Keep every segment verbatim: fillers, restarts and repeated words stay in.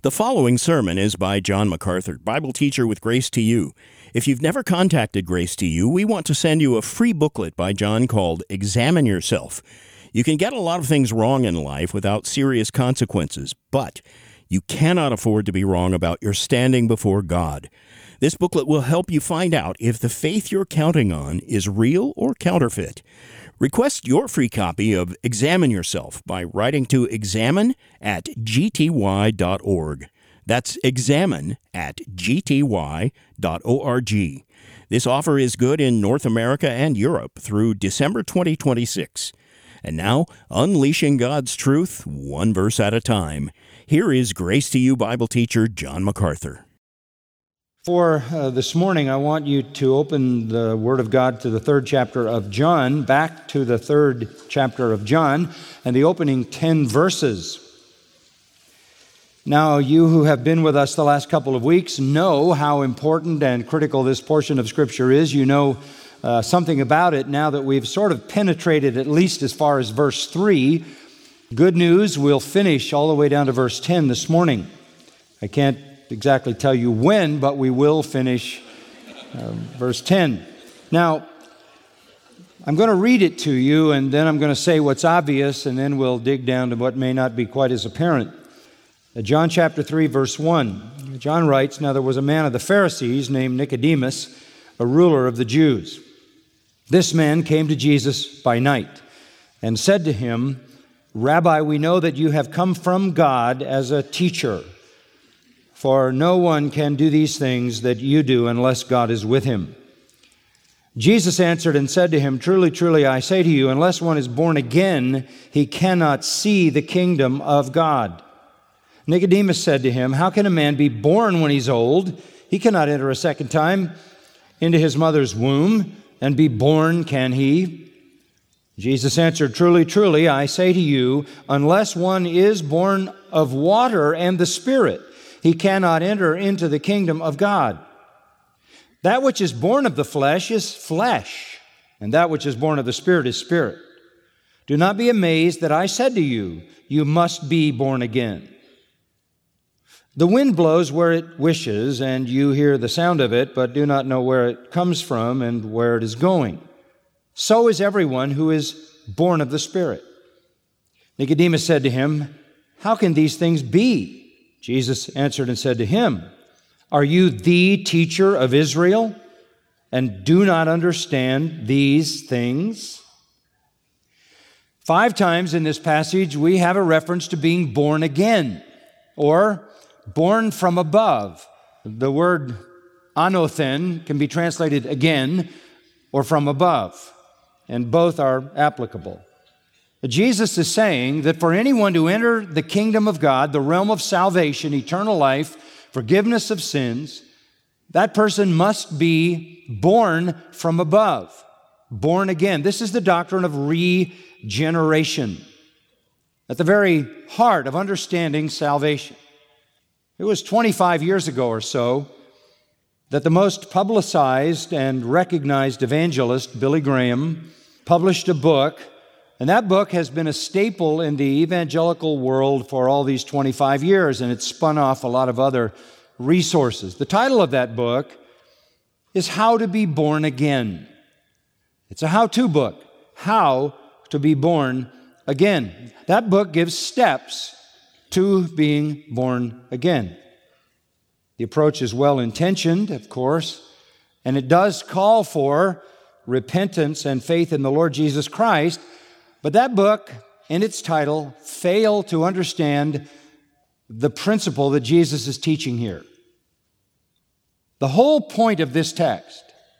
The following sermon is by John MacArthur, Bible teacher with Grace to You. If you've never contacted Grace to You, we want to send you a free booklet by John called Examine Yourself. You can get a lot of things wrong in life without serious consequences, but you cannot afford to be wrong about your standing before God. This booklet will help you find out if the faith you're counting on is real or counterfeit. Request your free copy of Examine Yourself by writing to examine at g t y dot org. That's examine at g t y dot org. This offer is good in North America and Europe through December twenty twenty-six. And now, unleashing God's truth, one verse at a time. Here is Grace to You Bible teacher John MacArthur. For uh, this morning, I want you to open the Word of God to the third chapter of John, back to the third chapter of John, and the opening ten verses. Now, you who have been with us the last couple of weeks know how important and critical this portion of Scripture is. You know uh, something about it now that we've sort of penetrated at least as far as verse three. Good news, we'll finish all the way down to verse ten this morning. I can't exactly tell you when, but we will finish uh, verse ten. Now, I'm going to read it to you, and then I'm going to say what's obvious, and then we'll dig down to what may not be quite as apparent. Uh, John chapter three, verse one. John writes, "Now there was a man of the Pharisees named Nicodemus, a ruler of the Jews. This man came to Jesus by night and said to him, 'Rabbi, we know that you have come from God as a teacher. For no one can do these things that you do unless God is with him.' Jesus answered and said to him, 'Truly, truly, I say to you, unless one is born again, he cannot see the kingdom of God.' Nicodemus said to him, 'How can a man be born when he's old? He cannot enter a second time into his mother's womb and be born, can he?' Jesus answered, 'Truly, truly, I say to you, unless one is born of water and the Spirit, he cannot enter into the kingdom of God. That which is born of the flesh is flesh, and that which is born of the Spirit is spirit. Do not be amazed that I said to you, you must be born again. The wind blows where it wishes, and you hear the sound of it, but do not know where it comes from and where it is going. So is everyone who is born of the Spirit.' Nicodemus said to him, 'How can these things be?' Jesus answered and said to him, 'Are you the teacher of Israel and do not understand these things?'" Five times in this passage, we have a reference to being born again, or born from above. The word anothen can be translated again or from above, and both are applicable. Jesus is saying that for anyone to enter the kingdom of God, the realm of salvation, eternal life, forgiveness of sins, that person must be born from above, born again. This is the doctrine of regeneration, at the very heart of understanding salvation. It was twenty-five years ago or so that the most publicized and recognized evangelist, Billy Graham, published a book. And that book has been a staple in the evangelical world for all these twenty-five years, and it's spun off a lot of other resources. The title of that book is How to Be Born Again. It's a how-to book, How to Be Born Again. That book gives steps to being born again. The approach is well-intentioned, of course, and it does call for repentance and faith in the Lord Jesus Christ. But that book and its title fail to understand the principle that Jesus is teaching here. The whole point of this text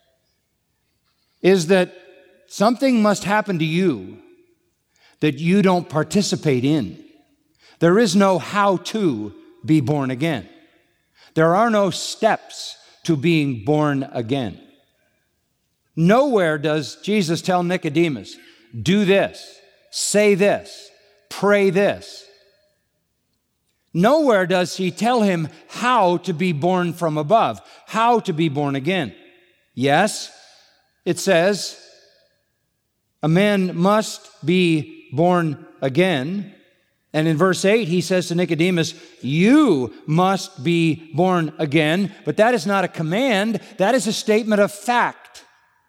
is that something must happen to you that you don't participate in. There is no how to be born again. There are no steps to being born again. Nowhere does Jesus tell Nicodemus, do this, say this, pray this. Nowhere does he tell him how to be born from above, how to be born again. Yes, it says a man must be born again, And in verse eight, he says to Nicodemus, you must be born again. But that is not a command. That is a statement of fact.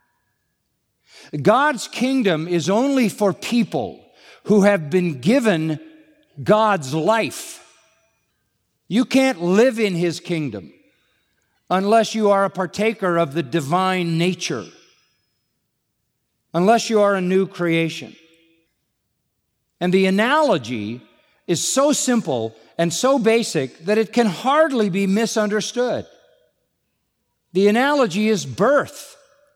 God's kingdom is only for people who have been given God's life. You can't live in His kingdom unless you are a partaker of the divine nature, unless you are a new creation. And the analogy is so simple and so basic that it can hardly be misunderstood. The analogy is birth.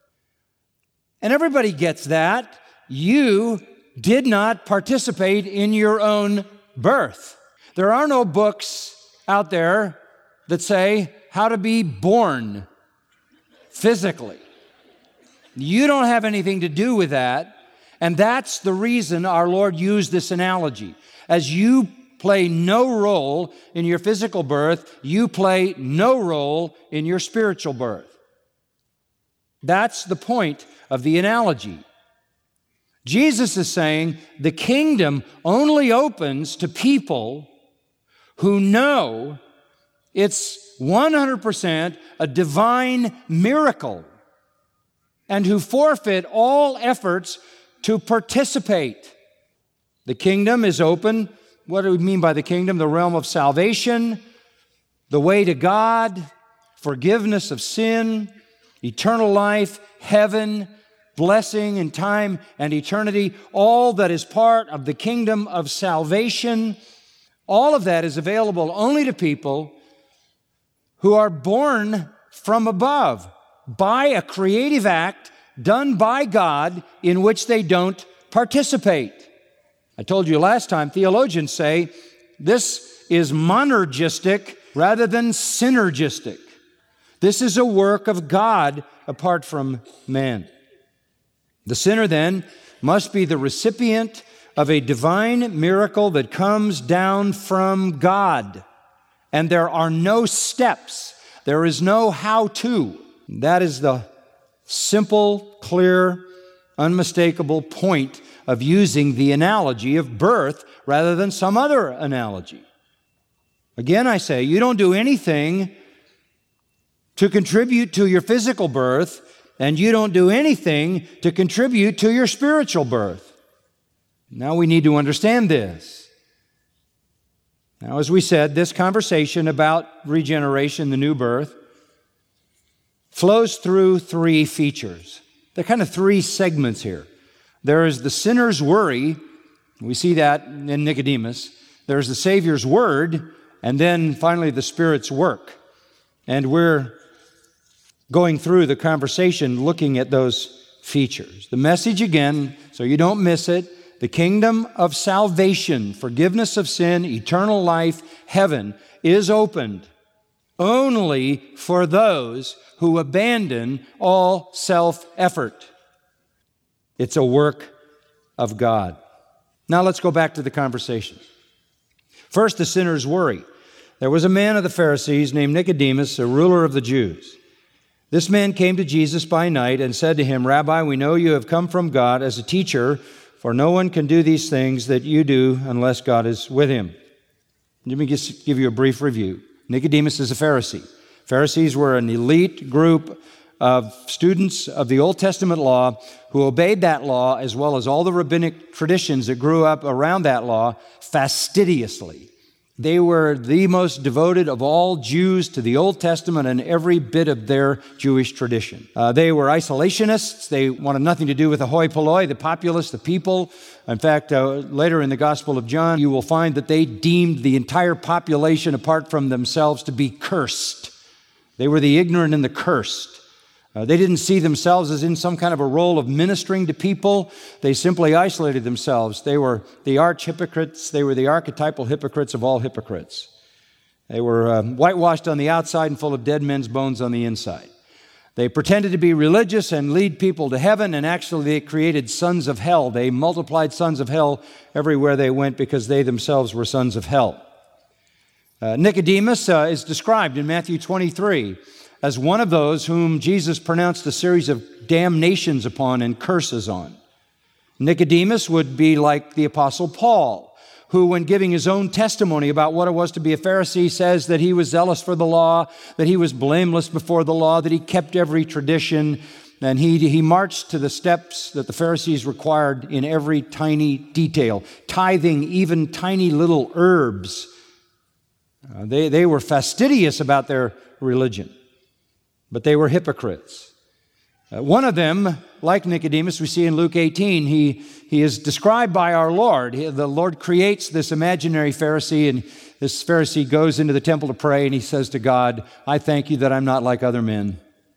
And everybody gets that. You did not participate in your own birth. There are no books out there that say how to be born physically. You don't have anything to do with that. And that's the reason our Lord used this analogy. As you play no role in your physical birth, you play no role in your spiritual birth. That's the point of the analogy. Jesus is saying the kingdom only opens to people who know it's one hundred percent a divine miracle and who forfeit all efforts to participate. The kingdom is open. What do we mean by the kingdom? The realm of salvation, the way to God, forgiveness of sin, eternal life, heaven, blessing in time and eternity, all that is part of the kingdom of salvation. All of that is available only to people who are born from above by a creative act done by God in which they don't participate. I told you last time, theologians say this is monergistic rather than synergistic. This is a work of God apart from man. The sinner then must be the recipient of a divine miracle that comes down from God. And there are no steps. There is no how-to. That is the simple, clear, unmistakable point of using the analogy of birth rather than some other analogy. Again, I say, you don't do anything to contribute to your physical birth, and you don't do anything to contribute to your spiritual birth. Now we need to understand this. Now, as we said, this conversation about regeneration, the new birth, flows through three features. There are kind of three segments here. There is the sinner's worry. We see that in Nicodemus. There's the Savior's word, and then finally the Spirit's work. And we're going through the conversation looking at those features. The message again, so you don't miss it, the kingdom of salvation, forgiveness of sin, eternal life, heaven, is opened only for those who abandon all self-effort. It's a work of God. Now let's go back to the conversation. First, the sinner's worry. There was a man of the Pharisees named Nicodemus, a ruler of the Jews. This man came to Jesus by night and said to him, Rabbi, we know you have come from God as a teacher, for no one can do these things that you do unless God is with him. Let me just give you a brief review. Nicodemus is a Pharisee. Pharisees were an elite group of students of the Old Testament law who obeyed that law as well as all the rabbinic traditions that grew up around that law fastidiously. They were the most devoted of all Jews to the Old Testament and every bit of their Jewish tradition. Uh, they were isolationists. They wanted nothing to do with the hoi polloi, the populace, the people. In fact, uh, later in the Gospel of John, you will find that they deemed the entire population apart from themselves to be cursed. They were the ignorant and the cursed. Uh, they didn't see themselves as in some kind of a role of ministering to people. They simply isolated themselves. They were the arch hypocrites. They were the archetypal hypocrites of all hypocrites. They were um, whitewashed on the outside and full of dead men's bones on the inside. They pretended to be religious and lead people to heaven, and actually they created sons of hell. They multiplied sons of hell everywhere they went because they themselves were sons of hell. Uh, Nicodemus uh, is described in Matthew twenty-three as one of those whom Jesus pronounced a series of damnations upon and curses on. Nicodemus would be like the Apostle Paul, who, when giving his own testimony about what it was to be a Pharisee, says that he was zealous for the law, that he was blameless before the law, that he kept every tradition, and he, he marched to the steps that the Pharisees required in every tiny detail, tithing even tiny little herbs. Uh, they, they were fastidious about their religion, but they were hypocrites. Uh, one of them, like Nicodemus, we see in Luke eighteen, he, he is described by our Lord. He, the Lord creates this imaginary Pharisee, and this Pharisee goes into the temple to pray, and he says to God, I thank you that I'm not like other men.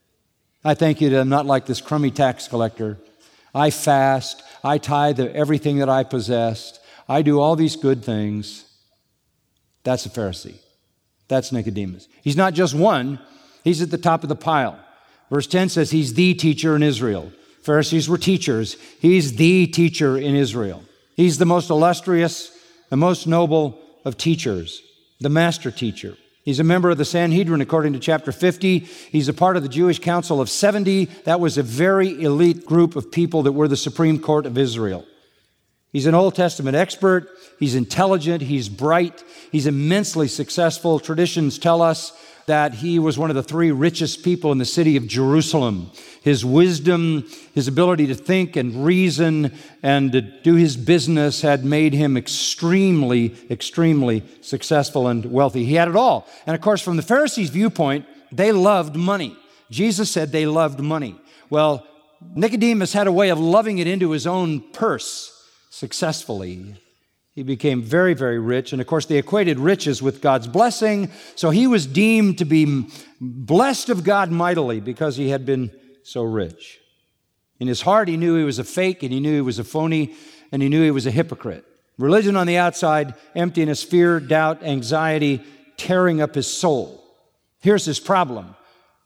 I thank you that I'm not like this crummy tax collector. I fast. I tithe everything that I possessed. I do all these good things. That's a Pharisee. That's Nicodemus. He's not just one. He's at the top of the pile. Verse ten says he's the teacher in Israel. Pharisees were teachers. He's the teacher in Israel. He's the most illustrious, the most noble of teachers, the master teacher. He's a member of the Sanhedrin according to chapter fifty. He's a part of the Jewish Council of seventy. That was a very elite group of people that were the Supreme Court of Israel. He's an Old Testament expert. He's intelligent. He's bright. He's immensely successful. Traditions tell us that he was one of the three richest people in the city of Jerusalem. His wisdom, his ability to think and reason and to do his business had made him extremely, extremely successful and wealthy. He had it all. And of course, from the Pharisees' viewpoint, they loved money. Jesus said they loved money. Well, Nicodemus had a way of loving it into his own purse successfully. He became very, very rich. And of course, they equated riches with God's blessing. So he was deemed to be blessed of God mightily because he had been so rich. In his heart, he knew he was a fake, and he knew he was a phony, and he knew he was a hypocrite. Religion on the outside, emptiness, fear, doubt, anxiety, tearing up his soul. Here's his problem.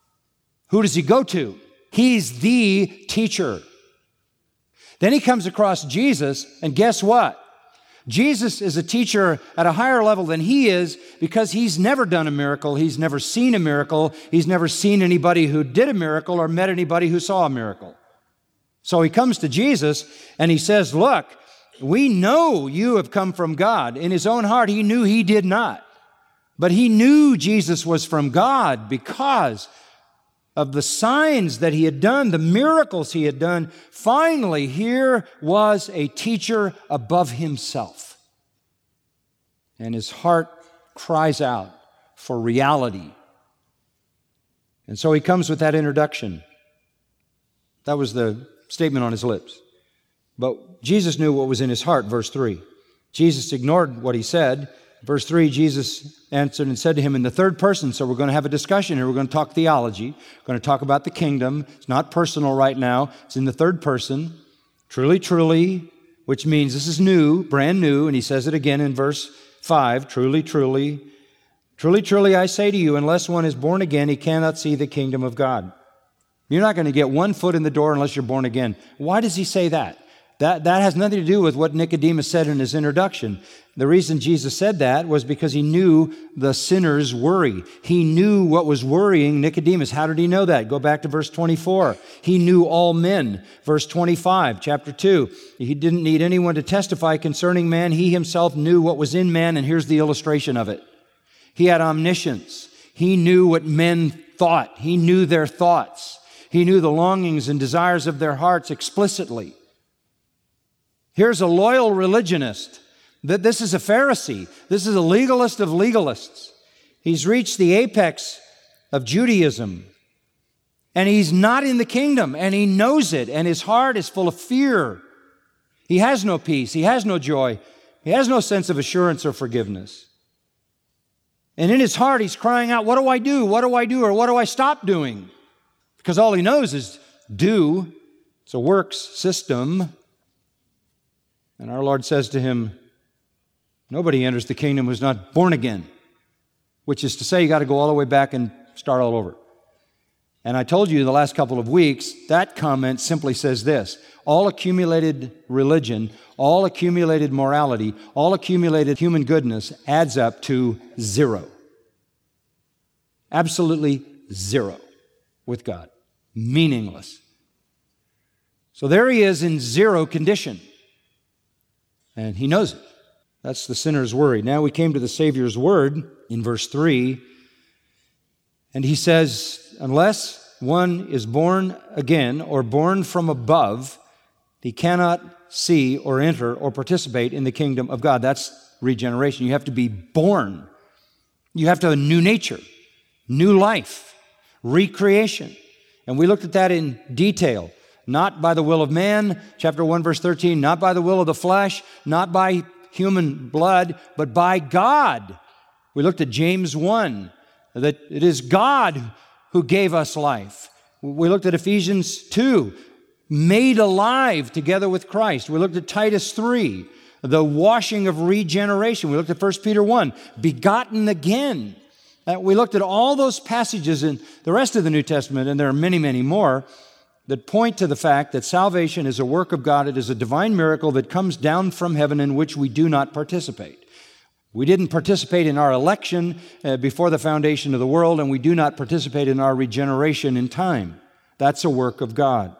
Who does he go to? He's the teacher. Then he comes across Jesus, and guess what? Jesus is a teacher at a higher level than he is because he's never done a miracle. He's never seen a miracle. He's never seen anybody who did a miracle or met anybody who saw a miracle. So he comes to Jesus and he says, look, we know you have come from God. In his own heart, he knew he did not. But he knew Jesus was from God because of the signs that he had done, the miracles he had done. Finally, here was a teacher above himself. And his heart cries out for reality. And so he comes with that introduction. That was the statement on his lips. But Jesus knew what was in his heart, verse three. Jesus ignored what he said. Verse three, Jesus answered and said to him in the third person, so we're going to have a discussion here. We're going to talk theology. We're going to talk about the kingdom. It's not personal right now. It's in the third person. Truly, truly, which means this is new, brand new. And he says it again in verse five, truly, truly. Truly, truly, I say to you, unless one is born again, he cannot see the kingdom of God. You're not going to get one foot in the door unless you're born again. Why does he say that? That, that has nothing to do with what Nicodemus said in his introduction. The reason Jesus said that was because he knew the sinner's worry. He knew what was worrying Nicodemus. How did he know that? Go back to verse twenty-four. He knew all men. Verse twenty-five, chapter two. He didn't need anyone to testify concerning man. He himself knew what was in man, and here's the illustration of it. He had omniscience. He knew what men thought. He knew their thoughts. He knew the longings and desires of their hearts explicitly. Here's a loyal religionist. That this is a Pharisee. This is a legalist of legalists. He's reached the apex of Judaism. And he's not in the kingdom, and he knows it, and his heart is full of fear. He has no peace. He has no joy. He has no sense of assurance or forgiveness. And in his heart, he's crying out, what do I do? What do I do? Or what do I stop doing? Because all he knows is do. It's a works system. And our Lord says to him, nobody enters the kingdom who's not born again, which is to say you got to go all the way back and start all over. And I told you the last couple of weeks, that comment simply says this: all accumulated religion, all accumulated morality, all accumulated human goodness adds up to zero. Absolutely zero with God. Meaningless. So there he is in zero condition. And he knows it. That's the sinner's worry. Now we came to the Savior's word in verse three, and he says, unless one is born again or born from above, he cannot see or enter or participate in the kingdom of God. That's regeneration. You have to be born. You have to have a new nature, new life, recreation. And we looked at that in detail. Not by the will of man, chapter one, verse thirteen, not by the will of the flesh, not by human blood, but by God. We looked at James one, that it is God who gave us life. We looked at Ephesians two, made alive together with Christ. We looked at Titus three, the washing of regeneration. We looked at First Peter one, begotten again. Uh, we looked at all those passages in the rest of the New Testament, and there are many, many more, that point to the fact that salvation is a work of God. It is a divine miracle that comes down from heaven in which we do not participate. We didn't participate in our election uh, before the foundation of the world, and we do not participate in our regeneration in time. That's a work of God.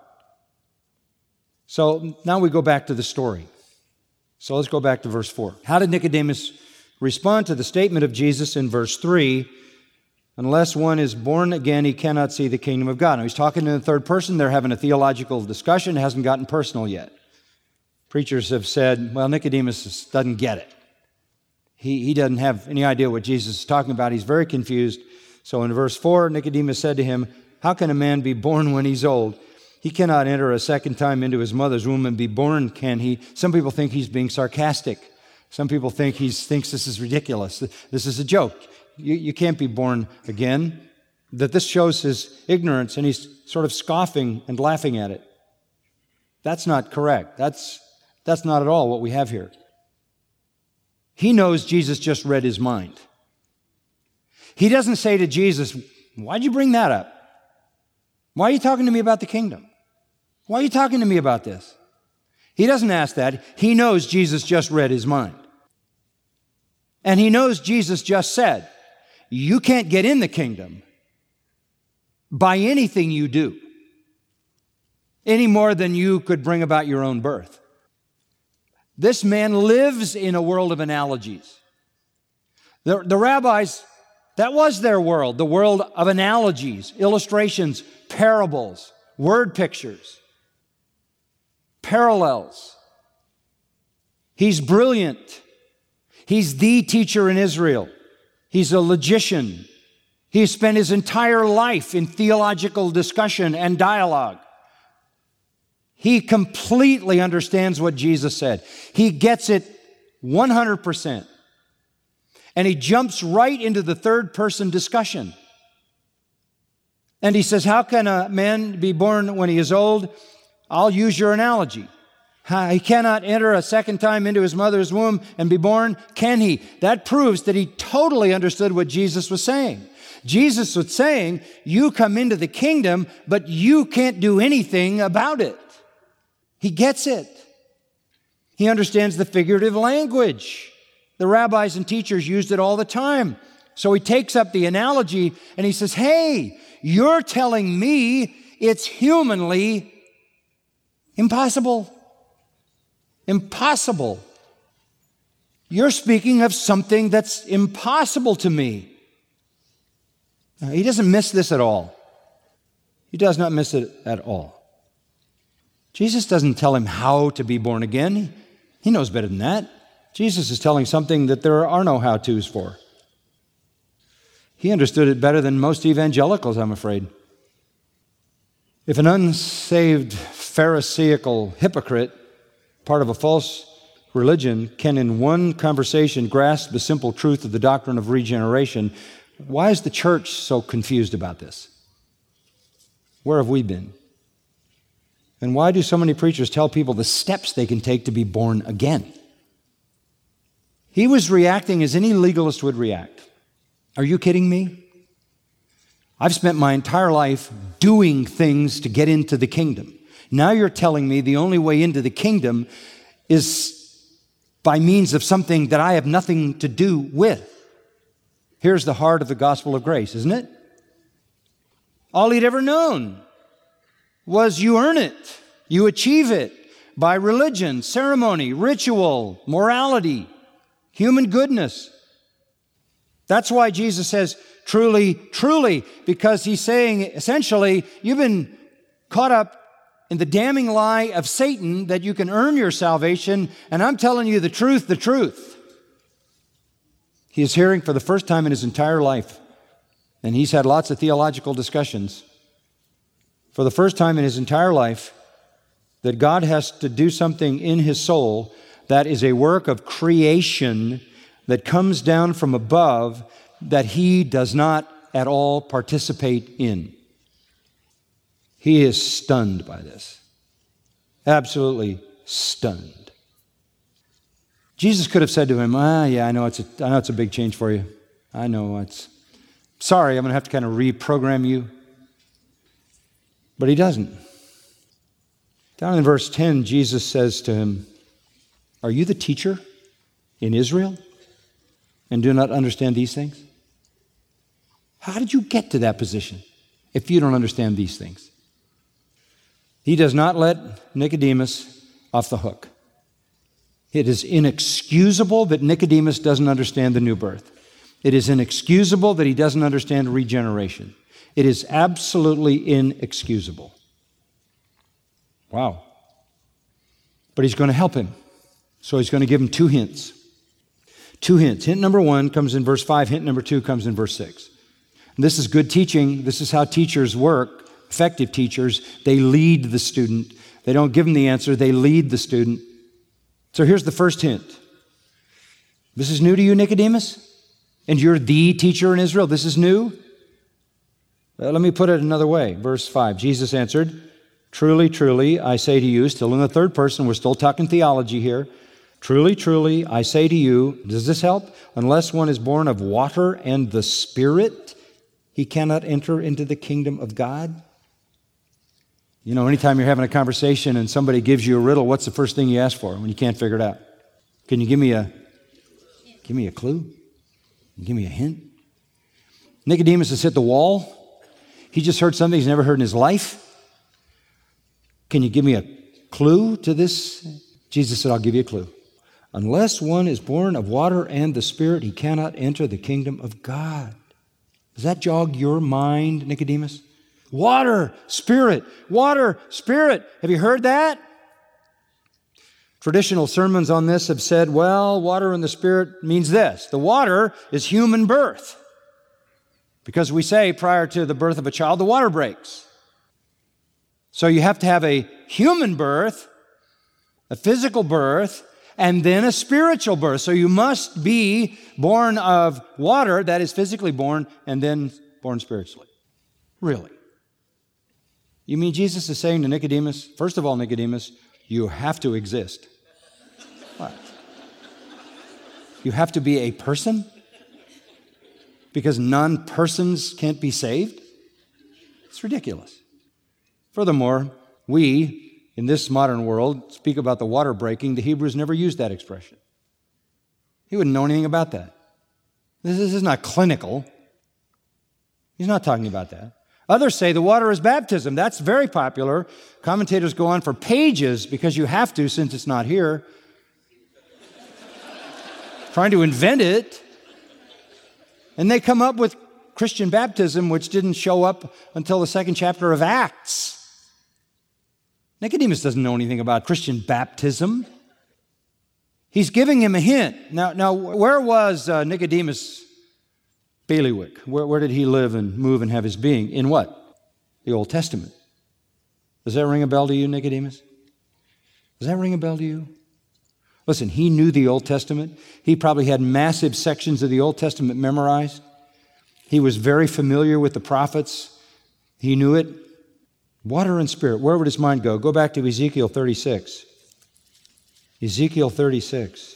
So now we go back to the story. So let's go back to verse four. How did Nicodemus respond to the statement of Jesus in verse three? Unless one is born again, he cannot see the kingdom of God. Now, he's talking in the third person. They're having a theological discussion. It hasn't gotten personal yet. Preachers have said, well, Nicodemus doesn't get it. He, he doesn't have any idea what Jesus is talking about. He's very confused. So in verse four, Nicodemus said to him, how can a man be born when he's old? He cannot enter a second time into his mother's womb and be born, can he? Some people think he's being sarcastic. Some people think he thinks this is ridiculous. This is a joke. You, you can't be born again. That this shows his ignorance, and he's sort of scoffing and laughing at it. That's not correct. That's, that's not at all what we have here. He knows Jesus just read his mind. He doesn't say to Jesus, why'd you bring that up? Why are you talking to me about the kingdom? Why are you talking to me about this? He doesn't ask that. He knows Jesus just read his mind. And he knows Jesus just said, you can't get in the kingdom by anything you do, any more than you could bring about your own birth. This man lives in a world of analogies. The, the rabbis, that was their world, the world of analogies, illustrations, parables, word pictures, parallels. He's brilliant. He's the teacher in Israel. He's a logician. He spent his entire life in theological discussion and dialogue. He completely understands what Jesus said. He gets it one hundred percent. And he jumps right into the third person discussion. And he says, how can a man be born when he is old? I'll use your analogy. He cannot enter a second time into his mother's womb and be born, can he? That proves that he totally understood what Jesus was saying. Jesus was saying, you come into the kingdom, but you can't do anything about it. He gets it. He understands the figurative language. The rabbis and teachers used it all the time. So he takes up the analogy and he says, hey, you're telling me it's humanly impossible. Impossible. You're speaking of something that's impossible to me. Now, he doesn't miss this at all. He does not miss it at all. Jesus doesn't tell him how to be born again. He knows better than that. Jesus is telling something that there are no how-tos for. He understood it better than most evangelicals, I'm afraid. If an unsaved Pharisaical hypocrite, part of a false religion, can in one conversation grasp the simple truth of the doctrine of regeneration, why is the church so confused about this? Where have we been? And why do so many preachers tell people the steps they can take to be born again? He was reacting as any legalist would react. Are you kidding me? I've spent my entire life doing things to get into the kingdom. Now you're telling me the only way into the kingdom is by means of something that I have nothing to do with. Here's the heart of the gospel of grace, isn't it? All he'd ever known was you earn it, you achieve it by religion, ceremony, ritual, morality. human goodness. That's why Jesus says, truly, truly, because he's saying, essentially, you've been caught up in the damning lie of Satan that you can earn your salvation, and I'm telling you the truth, the truth. He is hearing for the first time in his entire life, and he's had lots of theological discussions, for the first time in his entire life, that God has to do something in his soul that is a work of creation that comes down from above that he does not at all participate in. He is stunned by this. Absolutely stunned. Jesus could have said to him, ah, yeah, I know it's a, I know it's a big change for you. I know it's, sorry, I'm going to have to kind of reprogram you. But he doesn't. Down in verse ten, Jesus says to him, are you the teacher in Israel and do not understand these things? How did you get to that position if you don't understand these things? He does not let Nicodemus off the hook. It is inexcusable that Nicodemus doesn't understand the new birth. It is inexcusable that he doesn't understand regeneration. It is absolutely inexcusable. Wow. But he's going to help him. So he's going to give him two hints. Two hints. Hint number one comes in verse five. Hint number two comes in verse six. And this is good teaching. This is how teachers work. Effective teachers, they lead the student. They don't give them the answer, they lead the student. So here's the first hint. This is new to you, Nicodemus? And you're the teacher in Israel? This is new? Well, let me put it another way. Verse five, Jesus answered, truly, truly, I say to you, still in the third person, we're still talking theology here. Truly, truly, I say to you, does this help? Unless one is born of water and the Spirit, he cannot enter into the kingdom of God. You know, anytime you're having a conversation and somebody gives you a riddle, what's the first thing you ask for when you can't figure it out? Can you give me a, give me a clue? Give me a hint? Nicodemus has hit the wall. He just heard something he's never heard in his life. Can you give me a clue to this? Jesus said, I'll give you a clue. Unless one is born of water and the Spirit, he cannot enter the kingdom of God. Does that jog your mind, Nicodemus? Water, Spirit, water, Spirit. Have you heard that? Traditional sermons on this have said, well, water and the Spirit means this. The water is human birth. Because we say prior to the birth of a child, the water breaks. So you have to have a human birth, a physical birth, and then a spiritual birth. So you must be born of water, that is physically born, and then born spiritually. Really? You mean Jesus is saying to Nicodemus, first of all, Nicodemus, you have to exist. What? You have to be a person? Because non-persons can't be saved? It's ridiculous. Furthermore, we, in this modern world, speak about the water breaking. The Hebrews never used that expression. He wouldn't know anything about that. This is not clinical. He's not talking about that. Others say the water is baptism. That's very popular. Commentators go on for pages, because you have to since it's not here, trying to invent it. And they come up with Christian baptism, which didn't show up until the second chapter of Acts. Nicodemus doesn't know anything about Christian baptism. He's giving him a hint. Now, now where was uh, Nicodemus' bailiwick? Where, where did he live and move and have his being? In what? The Old Testament. Does that ring a bell to you, Nicodemus? Does that ring a bell to you? Listen, he knew the Old Testament. He probably had massive sections of the Old Testament memorized. He was very familiar with the prophets. He knew it. Water and Spirit. Where would his mind go? Go back to Ezekiel thirty-six. Ezekiel thirty-six.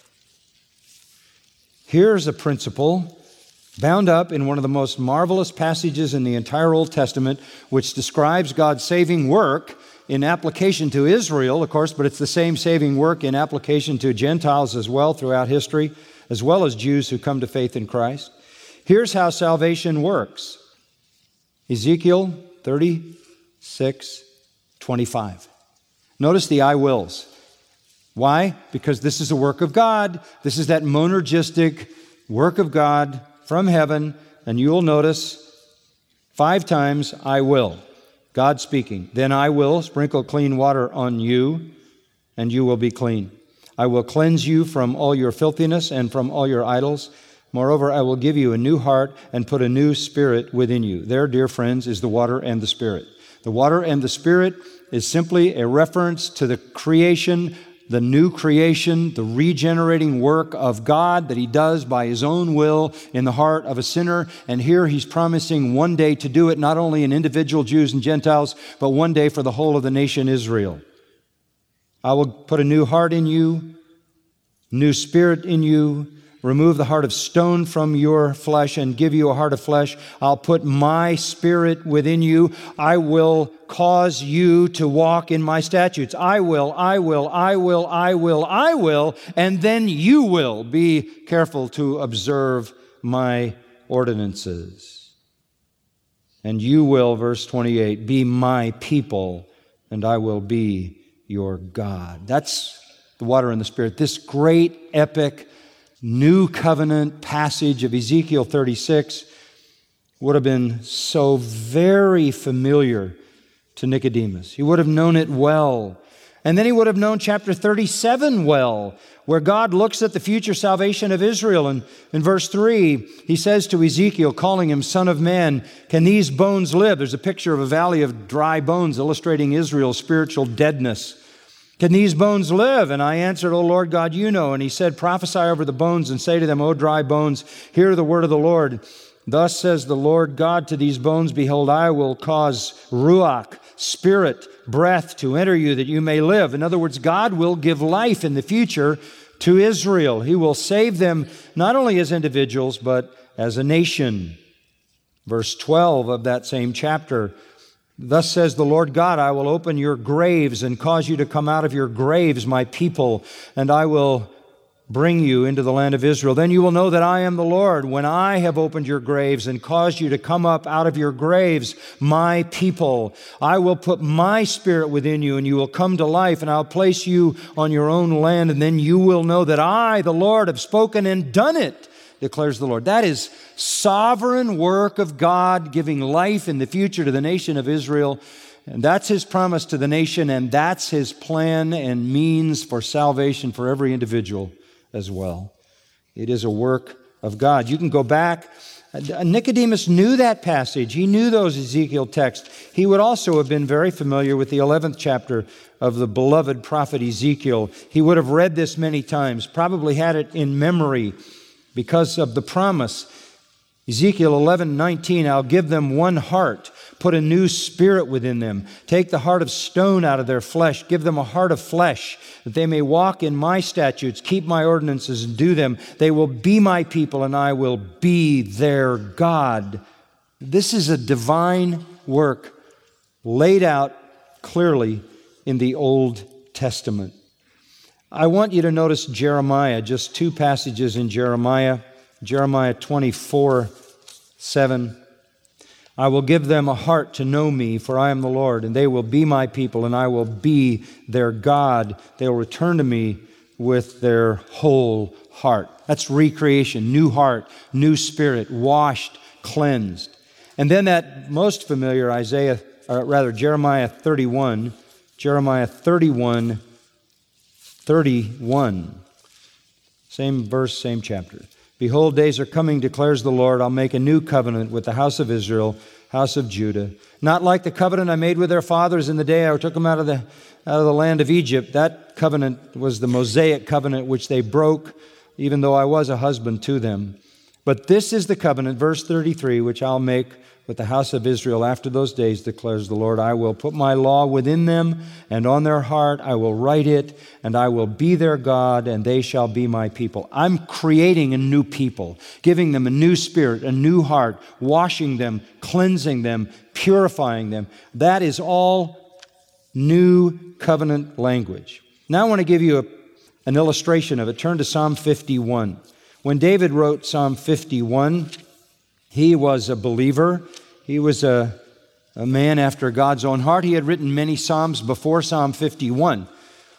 Here's a principle bound up in one of the most marvelous passages in the entire Old Testament, which describes God's saving work in application to Israel, of course, but it's the same saving work in application to Gentiles as well throughout history, as well as Jews who come to faith in Christ. Here's how salvation works. Ezekiel thirty-six twenty-five. Notice the I wills. Why? Because this is the work of God. This is that monergistic work of God from heaven. And you'll notice five times, I will. God speaking. Then I will sprinkle clean water on you, and you will be clean. I will cleanse you from all your filthiness and from all your idols. Moreover, I will give you a new heart and put a new spirit within you. There, dear friends, is the water and the Spirit. The water and the Spirit is simply a reference to the creation, the new creation, the regenerating work of God that He does by His own will in the heart of a sinner. And here He's promising one day to do it not only in individual Jews and Gentiles, but one day for the whole of the nation Israel. I will put a new heart in you, new spirit in you, remove the heart of stone from your flesh and give you a heart of flesh. I'll put my spirit within you. I will cause you to walk in my statutes. I will, I will, I will, I will, I will, and then you will be careful to observe my ordinances. And you will, verse twenty-eight, be my people, and I will be your God. That's the water and the Spirit. This great, epic, New Covenant passage of Ezekiel thirty-six would have been so very familiar to Nicodemus. He would have known it well. And then he would have known chapter thirty-seven well, where God looks at the future salvation of Israel. And in verse three, He says to Ezekiel, calling him Son of Man, can these bones live? There's a picture of a valley of dry bones illustrating Israel's spiritual deadness. Can these bones live? And I answered, O Lord God, you know. And He said, prophesy over the bones and say to them, O dry bones, hear the word of the Lord. Thus says the Lord God to these bones, behold, I will cause ruach, spirit, breath to enter you that you may live. In other words, God will give life in the future to Israel. He will save them not only as individuals, but as a nation. Verse twelve of that same chapter, thus says the Lord God, I will open your graves and cause you to come out of your graves, my people, and I will bring you into the land of Israel. Then you will know that I am the Lord, when I have opened your graves and caused you to come up out of your graves, my people. I will put my spirit within you, and you will come to life, and I'll place you on your own land, and then you will know that I, the Lord, have spoken and done it, declares the Lord. That is sovereign work of God giving life in the future to the nation of Israel. And that's His promise to the nation, and that's His plan and means for salvation for every individual as well. It is a work of God. You can go back. Nicodemus knew that passage. He knew those Ezekiel texts. He would also have been very familiar with the eleventh chapter of the beloved prophet Ezekiel. He would have read this many times, probably had it in memory, because of the promise. Ezekiel eleven nineteen, I'll give them one heart, put a new spirit within them, take the heart of stone out of their flesh, give them a heart of flesh, that they may walk in my statutes, keep my ordinances and do them. They will be my people and I will be their God. This is a divine work laid out clearly in the Old Testament. I want you to notice Jeremiah, just two passages in Jeremiah. Jeremiah twenty-four seven. I will give them a heart to know me, for I am the Lord, and they will be my people, and I will be their God. They will return to me with their whole heart. That's recreation, new heart, new spirit, washed, cleansed. And then that most familiar Isaiah, or rather Jeremiah thirty-one, Jeremiah thirty-one, thirty-one. Same verse, same chapter. Behold, days are coming, declares the Lord. I'll make a new covenant with the house of Israel, house of Judah. Not like the covenant I made with their fathers in the day I took them out of the, out of the land of Egypt. That covenant was the Mosaic covenant, which they broke, even though I was a husband to them. But this is the covenant, verse thirty-three, which I'll make with the house of Israel after those days, declares the Lord. I will put my law within them, and on their heart I will write it, and I will be their God, and they shall be my people. I'm creating a new people, giving them a new spirit, a new heart, washing them, cleansing them, purifying them. That is all new covenant language. Now I want to give you a, an illustration of it. Turn to Psalm fifty-one. When David wrote Psalm fifty-one, he was a believer. He was a, a man after God's own heart. He had written many psalms before Psalm fifty-one.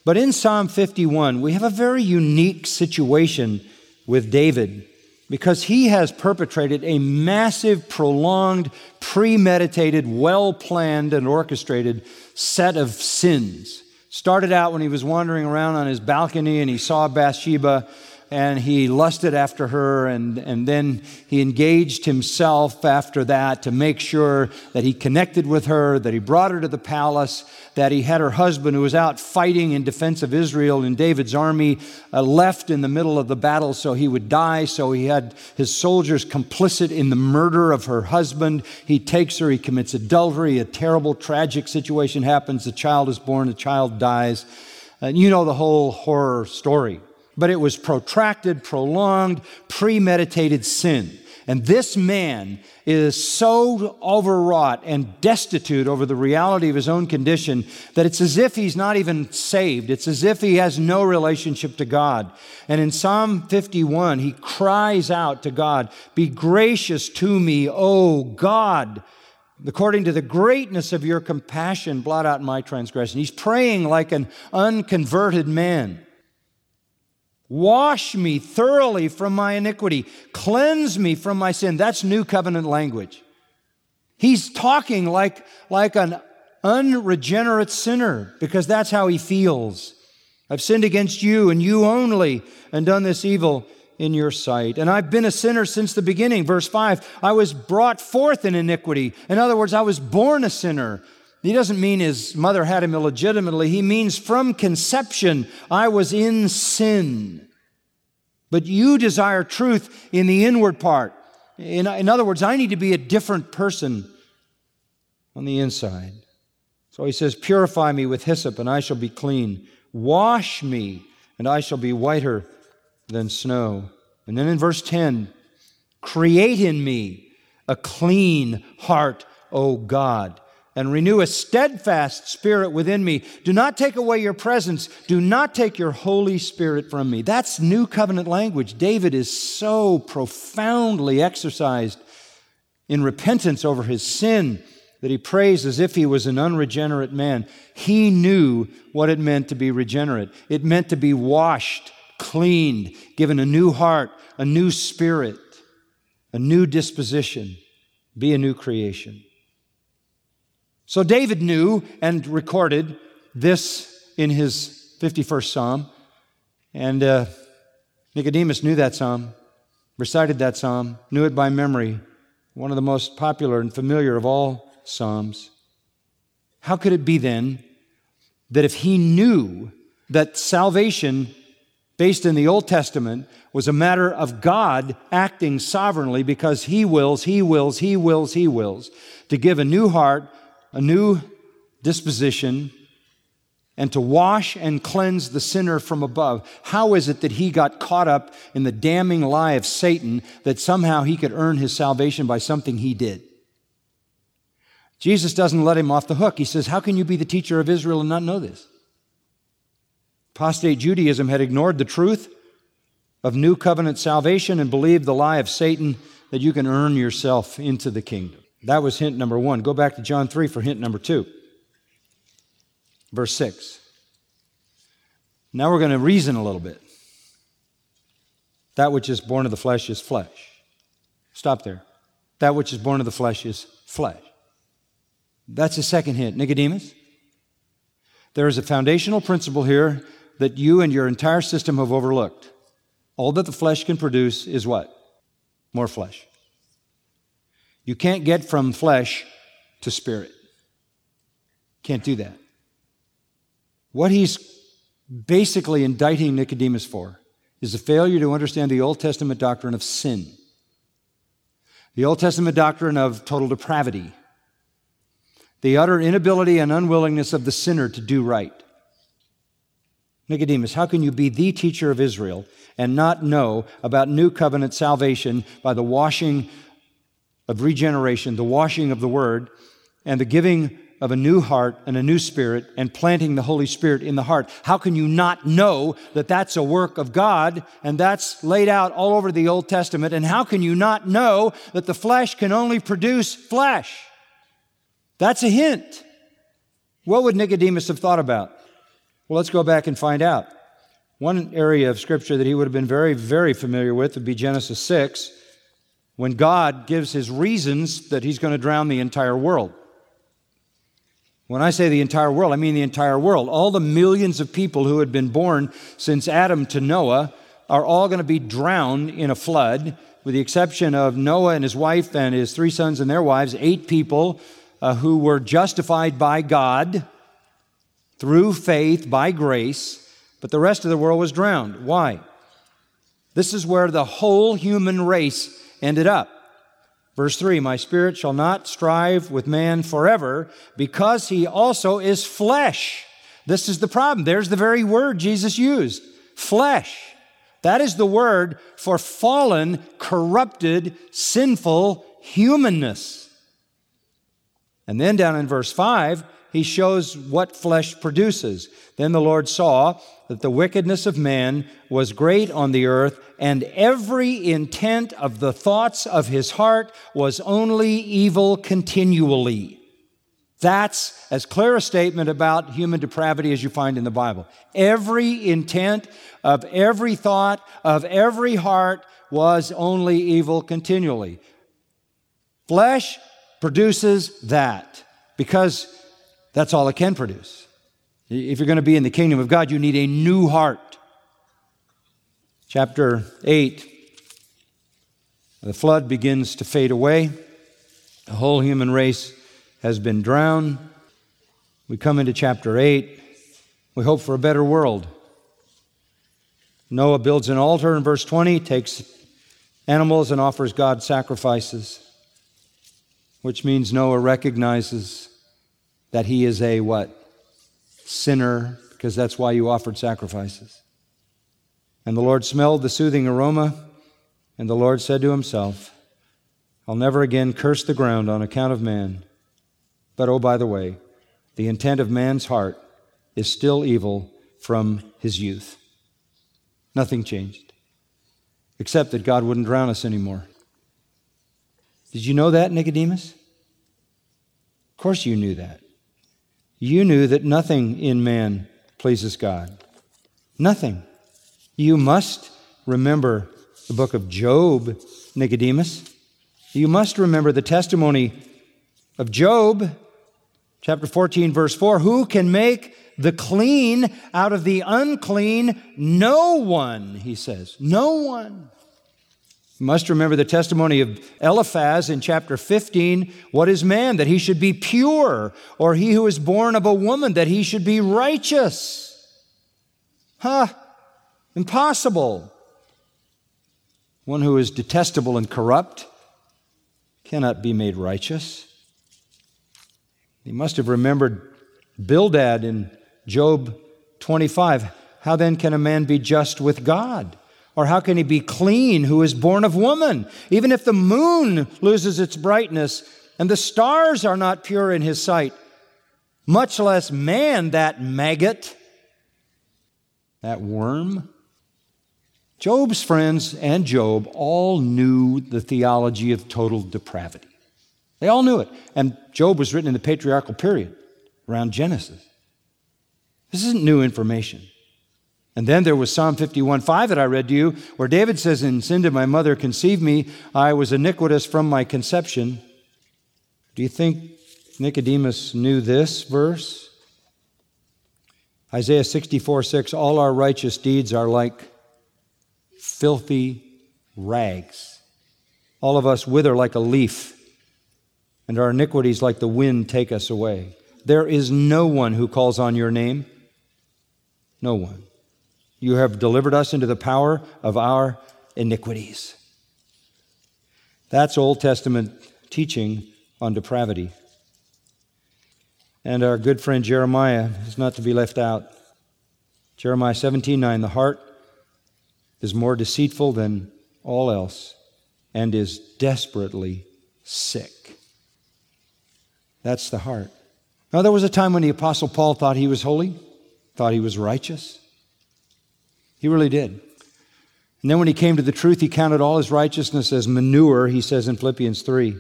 But in Psalm fifty-one, we have a very unique situation with David because he has perpetrated a massive, prolonged, premeditated, well-planned, and orchestrated set of sins. Started out when he was wandering around on his balcony and he saw Bathsheba and he lusted after her, and, and then he engaged himself after that to make sure that he connected with her, that he brought her to the palace, that he had her husband who was out fighting in defense of Israel in David's army, uh, left in the middle of the battle so he would die, so he had his soldiers complicit in the murder of her husband. He takes her, he commits adultery, a terrible, tragic situation happens, the child is born, the child dies. And you know the whole horror story. But it was protracted, prolonged, premeditated sin. And this man is so overwrought and destitute over the reality of his own condition that it's as if he's not even saved. It's as if he has no relationship to God. And in Psalm fifty-one, he cries out to God, "Be gracious to me, O God. According to the greatness of your compassion, blot out my transgression." He's praying like an unconverted man. Wash me thoroughly from my iniquity. Cleanse me from my sin. That's new covenant language. He's talking like, like an unregenerate sinner because that's how he feels. I've sinned against you and you only and done this evil in your sight. And I've been a sinner since the beginning. Verse five, I was brought forth in iniquity. In other words, I was born a sinner. He doesn't mean his mother had him illegitimately. He means from conception, I was in sin. But you desire truth in the inward part. In, in other words, I need to be a different person on the inside. So he says, purify me with hyssop and I shall be clean. Wash me and I shall be whiter than snow. And then in verse ten, create in me a clean heart, O God, and renew a steadfast spirit within me. Do not take away your presence. Do not take your Holy Spirit from me. That's new covenant language. David is so profoundly exercised in repentance over his sin that he prays as if he was an unregenerate man. He knew what it meant to be regenerate. It meant to be washed, cleaned, given a new heart, a new spirit, a new disposition, be a new creation. So David knew and recorded this in his fifty-first Psalm. And uh, Nicodemus knew that Psalm, recited that Psalm, knew it by memory, one of the most popular and familiar of all Psalms. How could it be then that if he knew that salvation based in the Old Testament was a matter of God acting sovereignly because He wills, He wills, He wills, He wills to give a new heart, a new disposition, and to wash and cleanse the sinner from above. How is it that he got caught up in the damning lie of Satan that somehow he could earn his salvation by something he did? Jesus doesn't let him off the hook. He says, how can you be the teacher of Israel and not know this? Apostate Judaism had ignored the truth of new covenant salvation and believed the lie of Satan that you can earn yourself into the kingdom. That was hint number one. Go back to John three for hint number two. Verse six. Now we're going to reason a little bit. That which is born of the flesh is flesh. Stop there. That which is born of the flesh is flesh. That's the second hint. Nicodemus, there is a foundational principle here that you and your entire system have overlooked. All that the flesh can produce is what? More flesh. You can't get from flesh to spirit. Can't do that. What he's basically indicting Nicodemus for is the failure to understand the Old Testament doctrine of sin. The Old Testament doctrine of total depravity. The utter inability and unwillingness of the sinner to do right. Nicodemus, how can you be the teacher of Israel and not know about new covenant salvation by the washing of regeneration, the washing of the Word, and the giving of a new heart and a new spirit and planting the Holy Spirit in the heart? How can you not know that that's a work of God and that's laid out all over the Old Testament? And how can you not know that the flesh can only produce flesh? That's a hint. What would Nicodemus have thought about? Well, let's go back and find out. One area of Scripture that he would have been very, very familiar with would be Genesis six, when God gives his reasons that he's going to drown the entire world. When I say the entire world, I mean the entire world. All the millions of people who had been born since Adam to Noah are all going to be drowned in a flood, with the exception of Noah and his wife and his three sons and their wives, eight people uh, who were justified by God through faith, by grace, but the rest of the world was drowned. Why? This is where the whole human race ended up. Verse three, my spirit shall not strive with man forever, because he also is flesh. This is the problem. There's the very word Jesus used, flesh. That is the word for fallen, corrupted, sinful humanness. And then down in verse five, he shows what flesh produces. Then the Lord saw that the wickedness of man was great on the earth, and every intent of the thoughts of his heart was only evil continually. That's as clear a statement about human depravity as you find in the Bible. Every intent of every thought of every heart was only evil continually. Flesh produces that because that's all it can produce. If you're going to be in the kingdom of God, you need a new heart. Chapter eight, the flood begins to fade away. The whole human race has been drowned. We come into chapter eight. We hope for a better world. Noah builds an altar in verse twenty, takes animals and offers God sacrifices, which means Noah recognizes that he is a what? Sinner, because that's why you offered sacrifices. And the Lord smelled the soothing aroma, and the Lord said to himself, I'll never again curse the ground on account of man. But oh, by the way, the intent of man's heart is still evil from his youth. Nothing changed, except that God wouldn't drown us anymore. Did you know that, Nicodemus? Of course you knew that. You knew that nothing in man pleases God. Nothing. You must remember the book of Job, Nicodemus. You must remember the testimony of Job, chapter fourteen, verse four. Who can make the clean out of the unclean? No one, he says. No one. You must remember the testimony of Eliphaz in chapter fifteen. What is man? That he should be pure, or he who is born of a woman, that he should be righteous. Huh? Impossible. One who is detestable and corrupt cannot be made righteous. He must have remembered Bildad in Job twenty-five. How then can a man be just with God? Or how can he be clean who is born of woman? Even if the moon loses its brightness and the stars are not pure in his sight, much less man, that maggot, that worm. Job's friends and Job all knew the theology of total depravity. They all knew it. And Job was written in the patriarchal period, around Genesis. This isn't new information. And then there was Psalm fifty-one five that I read to you, where David says, in sin did my mother conceive me, I was iniquitous from my conception. Do you think Nicodemus knew this verse? Isaiah sixty-four six, all our righteous deeds are like filthy rags. All of us wither like a leaf, and our iniquities like the wind take us away. There is no one who calls on your name. No one. You have delivered us into the power of our iniquities. That's Old Testament teaching on depravity. And our good friend Jeremiah is not to be left out. Jeremiah seventeen nine, the heart is more deceitful than all else and is desperately sick. That's the heart. Now, there was a time when the Apostle Paul thought he was holy, thought he was righteous. He really did. And then when he came to the truth, he counted all his righteousness as manure, he says in Philippians three.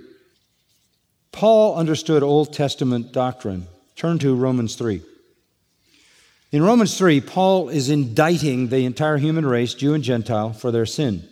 Paul understood Old Testament doctrine. Turn to Romans three. In Romans three, Paul is indicting the entire human race, Jew and Gentile, for their sin.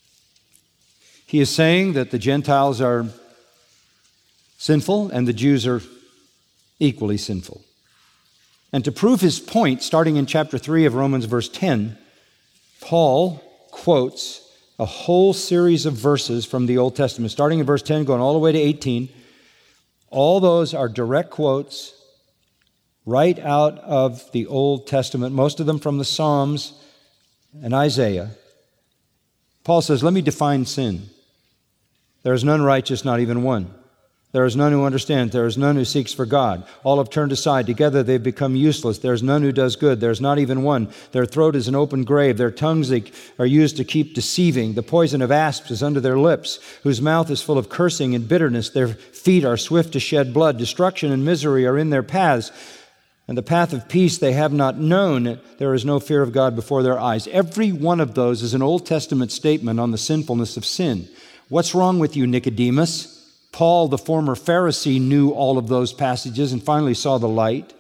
He is saying that the Gentiles are sinful and the Jews are equally sinful. And to prove his point, starting in chapter three of Romans verse ten, Paul quotes a whole series of verses from the Old Testament, starting in verse ten, going all the way to eighteen. All those are direct quotes right out of the Old Testament, most of them from the Psalms and Isaiah. Paul says, let me define sin. There is none righteous, not even one. There is none who understands. There is none who seeks for God. All have turned aside. Together they've become useless. There is none who does good. There is not even one. Their throat is an open grave. Their tongues they are used to keep deceiving. The poison of asps is under their lips, whose mouth is full of cursing and bitterness. Their feet are swift to shed blood. Destruction and misery are in their paths. And the path of peace they have not known. There is no fear of God before their eyes. Every one of those is an Old Testament statement on the sinfulness of sin. What's wrong with you, Nicodemus? Paul, the former Pharisee, knew all of those passages and finally saw the light.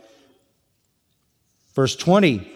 Verse twenty,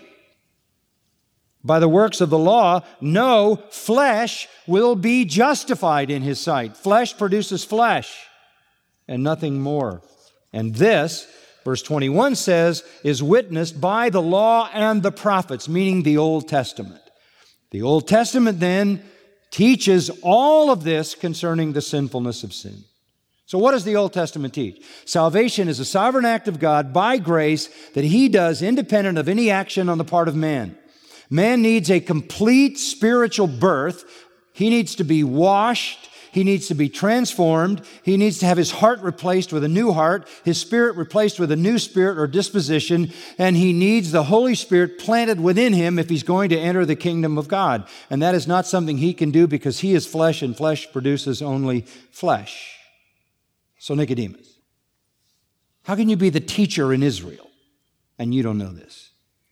by the works of the law, no flesh will be justified in his sight. Flesh produces flesh and nothing more. And this, verse twenty-one says, is witnessed by the law and the prophets, meaning the Old Testament. The Old Testament then teaches all of this concerning the sinfulness of sin. So what does the Old Testament teach? Salvation is a sovereign act of God by grace that He does independent of any action on the part of man. Man needs a complete spiritual birth. He needs to be washed. He needs to be transformed. He needs to have his heart replaced with a new heart, his spirit replaced with a new spirit or disposition, and he needs the Holy Spirit planted within him if he's going to enter the kingdom of God. And that is not something he can do because he is flesh, and flesh produces only flesh. So Nicodemus, how can you be the teacher in Israel and you don't know this?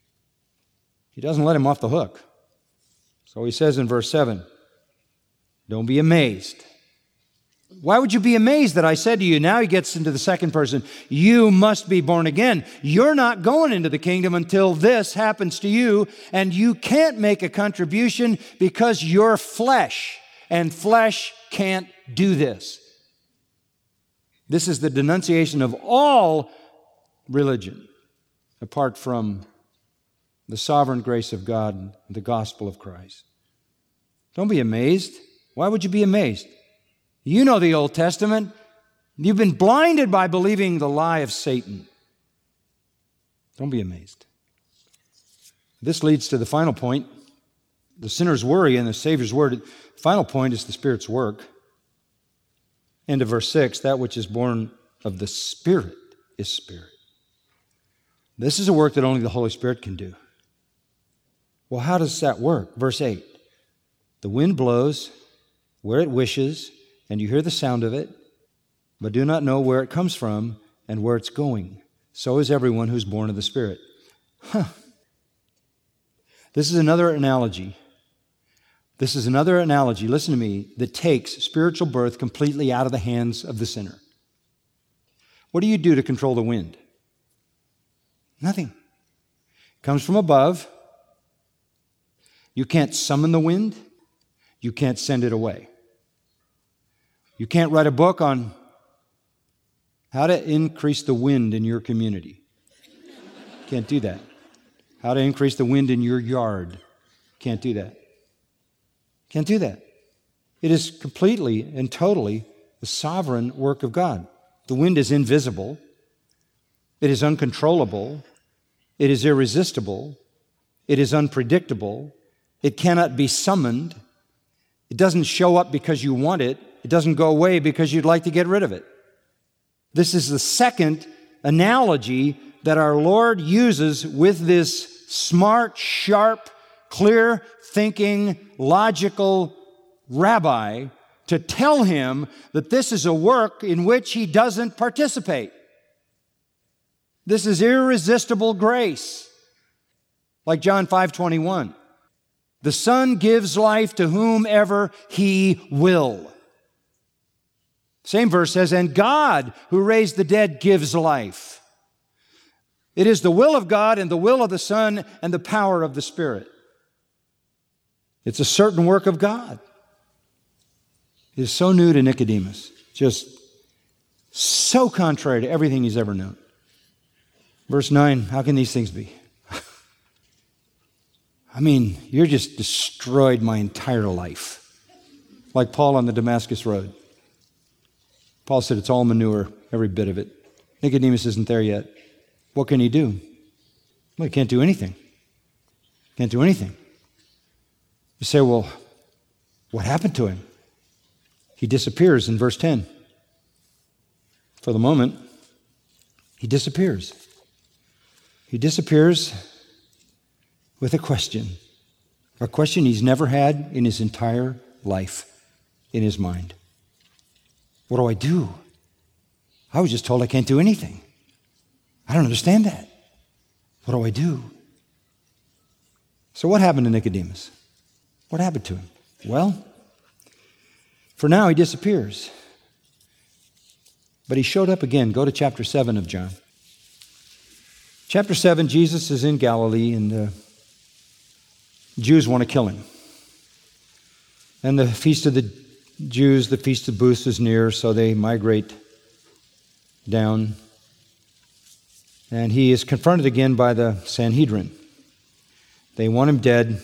He doesn't let him off the hook. So he says in verse seven, don't be amazed. Why would you be amazed that I said to you? Now he gets into the second person. You must be born again. You're not going into the kingdom until this happens to you, and you can't make a contribution because you're flesh, and flesh can't do this. This is the denunciation of all religion apart from the sovereign grace of God and the gospel of Christ. Don't be amazed. Why would you be amazed? You know the Old Testament. You've been blinded by believing the lie of Satan. Don't be amazed. This leads to the final point. The sinner's worry and the Savior's word. The final point is the Spirit's work. End of verse six, that which is born of the Spirit is spirit. This is a work that only the Holy Spirit can do. Well, how does that work? Verse eight, the wind blows where it wishes, and you hear the sound of it, but do not know where it comes from and where it's going. So is everyone who's born of the Spirit. Huh. This is another analogy. This is another analogy, listen to me, that takes spiritual birth completely out of the hands of the sinner. What do you do to control the wind? Nothing. It comes from above. You can't summon the wind. You can't send it away. You can't write a book on how to increase the wind in your community. Can't do that. How to increase the wind in your yard. Can't do that. Can't do that. It is completely and totally the sovereign work of God. The wind is invisible. It is uncontrollable. It is irresistible. It is unpredictable. It cannot be summoned. It doesn't show up because you want it. It doesn't go away because you'd like to get rid of it. This is the second analogy that our Lord uses with this smart, sharp, clear-thinking, logical rabbi to tell him that this is a work in which he doesn't participate. This is irresistible grace. Like John five twenty-one. The Son gives life to whomever He will. Same verse says, and God, who raised the dead, gives life. It is the will of God and the will of the Son and the power of the Spirit. It's a certain work of God. It is so new to Nicodemus, just so contrary to everything he's ever known. Verse nine, how can these things be? I mean, you're just destroyed my entire life. Like Paul on the Damascus Road. Paul said it's all manure, every bit of it. Nicodemus isn't there yet. What can he do? Well, he can't do anything. Can't do anything. You say, well, what happened to him? He disappears in verse ten. For the moment, he disappears. He disappears with a question. A question he's never had in his entire life in his mind. What do I do? I was just told I can't do anything. I don't understand that. What do I do? So what happened to Nicodemus? What happened to him? Well, for now he disappears. But he showed up again. Go to chapter seven of John. Chapter seven, Jesus is in Galilee and the Jews want to kill him. And the feast of the Jews, the Feast of Booths is near, so they migrate down. And he is confronted again by the Sanhedrin. They want him dead.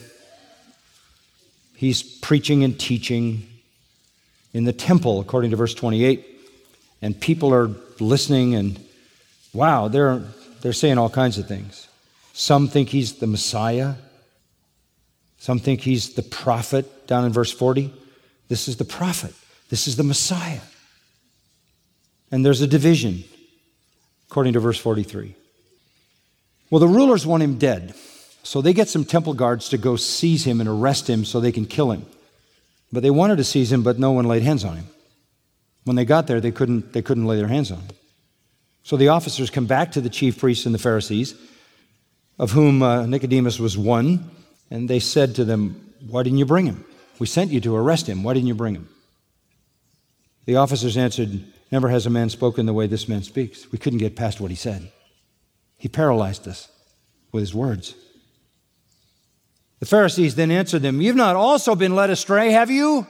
He's preaching and teaching in the temple, according to verse twenty-eight. And people are listening and, wow, they're, they're saying all kinds of things. Some think he's the Messiah. Some think he's the prophet, down in verse forty. This is the prophet. This is the Messiah. And there's a division, according to verse forty-three. Well, the rulers want him dead. So they get some temple guards to go seize him and arrest him so they can kill him. But they wanted to seize him, but no one laid hands on him. When they got there, they couldn't, they couldn't lay their hands on him. So the officers come back to the chief priests and the Pharisees, of whom uh, Nicodemus was one, and they said to them, why didn't you bring him? We sent you to arrest him. Why didn't you bring him? The officers answered, never has a man spoken the way this man speaks. We couldn't get past what he said. He paralyzed us with his words. The Pharisees then answered them, you've not also been led astray, have you?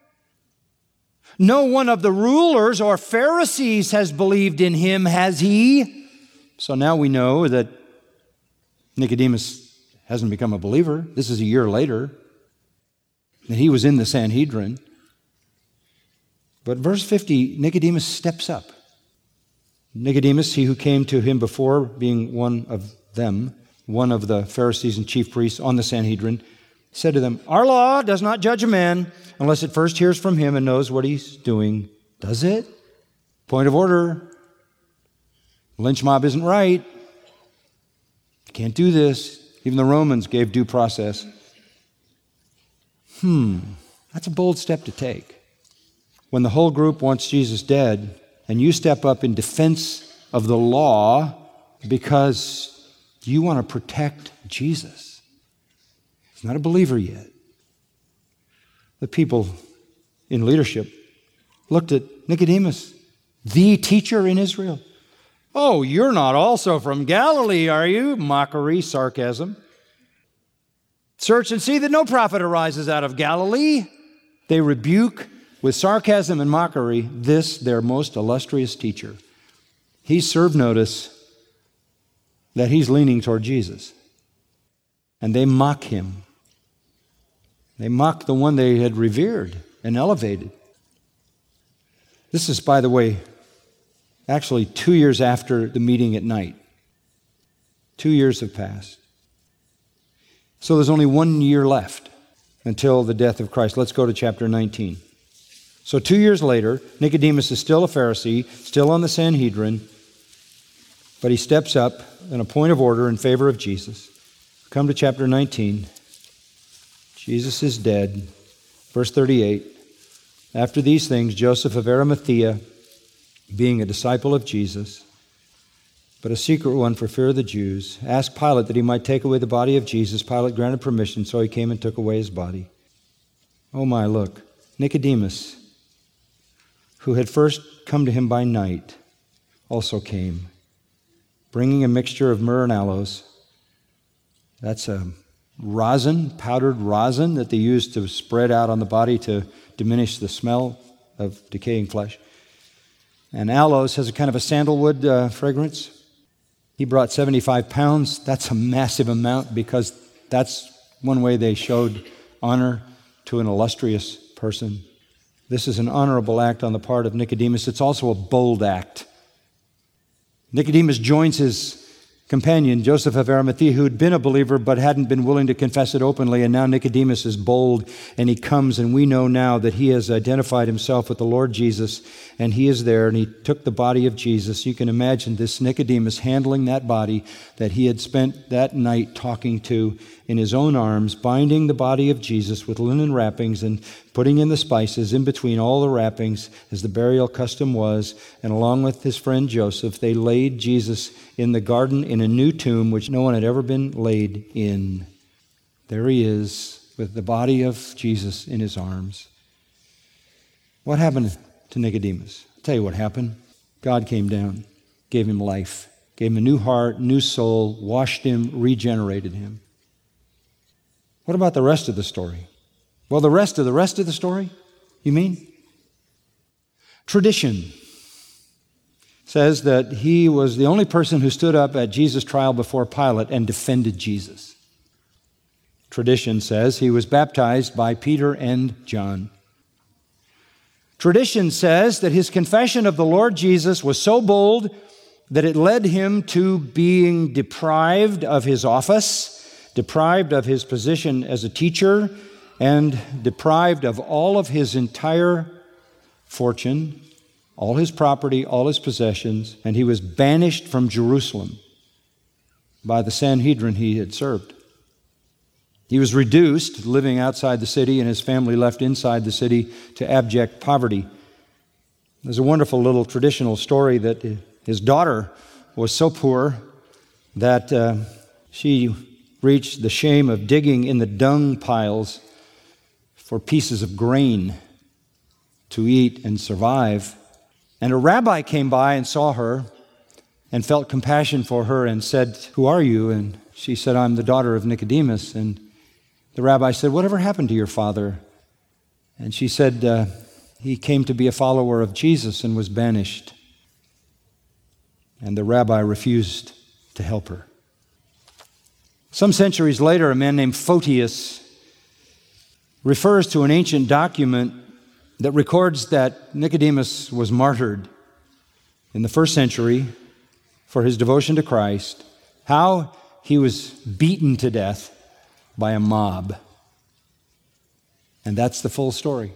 No one of the rulers or Pharisees has believed in him, has he? So now we know that Nicodemus hasn't become a believer. This is a year later. And he was in the Sanhedrin. But verse fifty, Nicodemus steps up. Nicodemus, he who came to him before, being one of them, one of the Pharisees and chief priests on the Sanhedrin, said to them, our law does not judge a man unless it first hears from him and knows what he's doing. Does it? Point of order. Lynch mob isn't right. Can't do this. Even the Romans gave due process. Hmm, that's a bold step to take. When the whole group wants Jesus dead, and you step up in defense of the law because you want to protect Jesus. He's not a believer yet. The people in leadership looked at Nicodemus, the teacher in Israel. Oh, you're not also from Galilee, are you? Mockery, sarcasm. Search and see that no prophet arises out of Galilee. They rebuke with sarcasm and mockery this, their most illustrious teacher. He served notice that he's leaning toward Jesus. And they mock him. They mock the one they had revered and elevated. This is, by the way, actually two years after the meeting at night. Two years have passed. So there's only one year left until the death of Christ. Let's go to chapter nineteen. So two years later, Nicodemus is still a Pharisee, still on the Sanhedrin, but he steps up in a point of order in favor of Jesus. Come to chapter nineteen. Jesus is dead. Verse thirty-eight. After these things, Joseph of Arimathea, being a disciple of Jesus, but a secret one for fear of the Jews, asked Pilate that he might take away the body of Jesus. Pilate granted permission, so he came and took away his body. Oh my, look. Nicodemus, who had first come to him by night, also came. bringing a mixture of myrrh and aloes. That's a rosin, powdered rosin that they used to spread out on the body to diminish the smell of decaying flesh. And aloes has a kind of a sandalwood uh, fragrance. He brought seventy-five pounds. That's a massive amount because that's one way they showed honor to an illustrious person. This is an honorable act on the part of Nicodemus. It's also a bold act. Nicodemus joins his companion, Joseph of Arimathea, who had been a believer but hadn't been willing to confess it openly, and now Nicodemus is bold, and he comes, and we know now that he has identified himself with the Lord Jesus, and he is there, and he took the body of Jesus. You can imagine this Nicodemus handling that body that he had spent that night talking to in his own arms, binding the body of Jesus with linen wrappings and putting in the spices in between all the wrappings as the burial custom was, and along with his friend Joseph, they laid Jesus in the garden in a new tomb which no one had ever been laid in. There he is with the body of Jesus in his arms. What happened to Nicodemus? I'll tell you what happened. God came down, gave him life, gave him a new heart, new soul, washed him, regenerated him. What about the rest of the story? Well, the rest of the rest of the story, you mean? Tradition says that he was the only person who stood up at Jesus' trial before Pilate and defended Jesus. Tradition says he was baptized by Peter and John. Tradition says that his confession of the Lord Jesus was so bold that it led him to being deprived of his office, deprived of his position as a teacher, and deprived of all of his entire fortune, all his property, all his possessions, and he was banished from Jerusalem by the Sanhedrin he had served. He was reduced, living outside the city, and his family left inside the city to abject poverty. There's a wonderful little traditional story that his daughter was so poor that uh, she reached the shame of digging in the dung piles for pieces of grain to eat and survive. And a rabbi came by and saw her and felt compassion for her and said, "Who are you?" And she said, "I'm the daughter of Nicodemus." And the rabbi said, "Whatever happened to your father?" And she said, uh, "He came to be a follower of Jesus and was banished." And the rabbi refused to help her. Some centuries later, a man named Photius refers to an ancient document that records that Nicodemus was martyred in the first century for his devotion to Christ, how he was beaten to death by a mob. And that's the full story.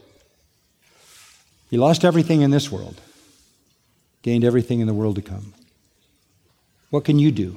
He lost everything in this world, gained everything in the world to come. What can you do?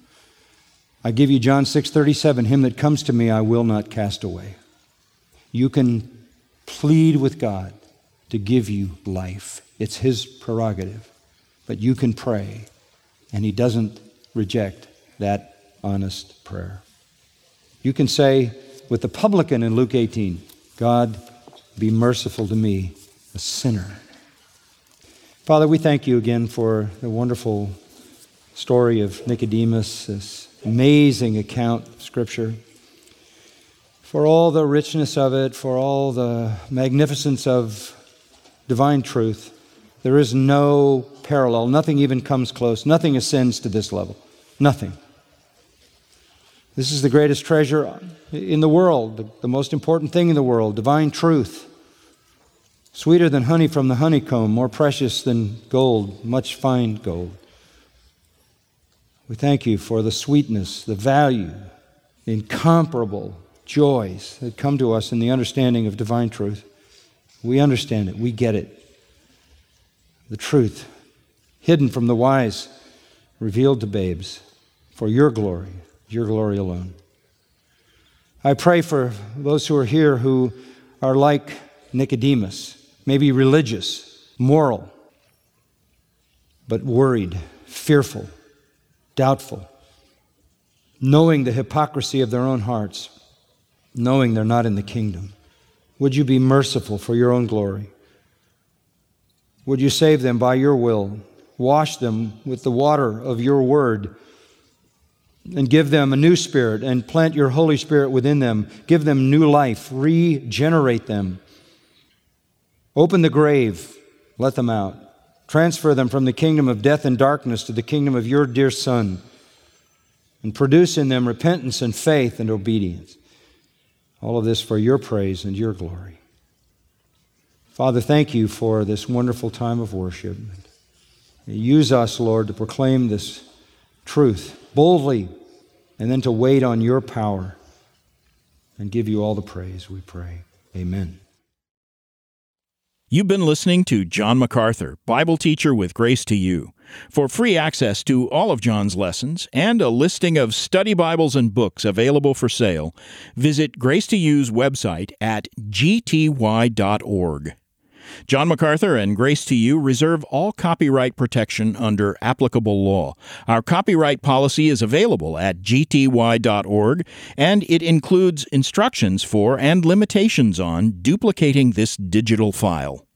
I give you John six thirty-seven, "Him that comes to me I will not cast away." You can plead with God to give you life. It's His prerogative. But you can pray, and He doesn't reject that honest prayer. You can say with the publican in Luke eighteen, "God, be merciful to me, a sinner." Father, we thank you again for the wonderful story of Nicodemus, this amazing account of Scripture, for all the richness of it, for all the magnificence of divine truth. There is no parallel. Nothing even comes close. Nothing ascends to this level. Nothing. This is the greatest treasure in the world, the, the most important thing in the world, divine truth. Sweeter than honey from the honeycomb, more precious than gold, much fine gold. We thank you for the sweetness, the value, the incomparable joys that come to us in the understanding of divine truth. We understand it. We get it. The truth, hidden from the wise, revealed to babes, for your glory, your glory alone. I pray for those who are here who are like Nicodemus, maybe religious, moral, but worried, fearful, doubtful, knowing the hypocrisy of their own hearts, knowing they're not in the kingdom. Would you be merciful for your own glory? Would you save them by your will Wash them with the water of your word and give them a new spirit and plant your Holy Spirit within them. Give them new life. Regenerate them. Open the grave. Let them out. Transfer them from the kingdom of death and darkness to the kingdom of your dear Son, and produce in them repentance and faith and obedience. All of this for your praise and your glory. Father, thank you for this wonderful time of worship. Use us, Lord, to proclaim this truth boldly and then to wait on your power and give you all the praise, we pray. Amen. You've been listening to John MacArthur, Bible teacher with Grace to You. For free access to all of John's lessons and a listing of study Bibles and books available for sale, visit Grace to You's website at g t y dot org. John MacArthur and Grace to You reserve all copyright protection under applicable law. Our copyright policy is available at g t y dot org, and it includes instructions for and limitations on duplicating this digital file.